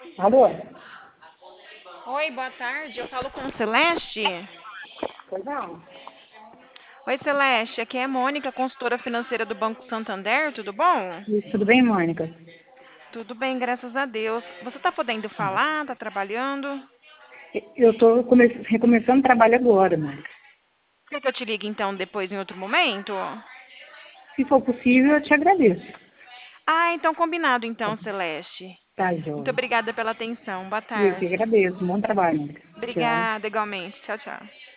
Alô? Oi, boa tarde. Eu falo com Celeste. Pois não. Oi, Celeste. Aqui é a Mônica, consultora financeira do Banco Santander. Tudo bom? Isso, tudo bem, Mônica? Tudo bem, graças a Deus. Você está podendo falar? Está trabalhando? Eu estou recomeçando o trabalho agora, Mônica. Quer que eu te ligue então depois em outro momento? Se for possível, eu te agradeço. Ah, então combinado então, Celeste. Tá, Muito joia. obrigada pela atenção. Boa Eu que tarde. agradeço. Bom trabalho, Mônica. Tchau. Obrigada, igualmente. Tchau, tchau.